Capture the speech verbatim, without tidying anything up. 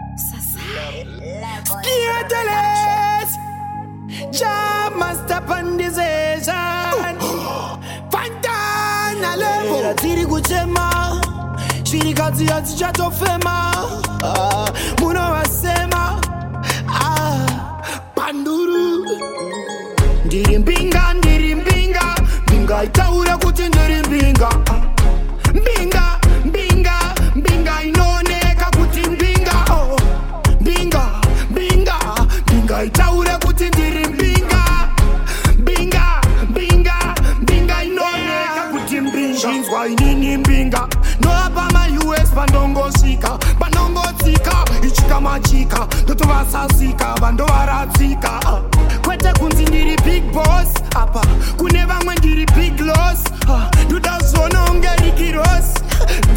Scandalous. Jah must up on this Asian. Fantana level. Tiri kuchema. Shiri kazi ya tijato fema. Muno wasema. Panduru. Ndirimbinga, ndirimbinga. Mbinga itaura kuti ndirimbinga. Mbinga, mbinga, mbinga inoneka kuti mbinga. Oh. Mbinga, mbinga, mbinga itaura kuti ndirimbinga. Mbinga, mbinga, mbinga inoneka kuti mbinga. Shinzwa inini mbinga. No abama U S bandongosika. Bandongotika, ichika machika. Toto vasasika, bando varatsika. Kwete kunzi ndiri big boss. Apa, kune vamwe ndiri big loss.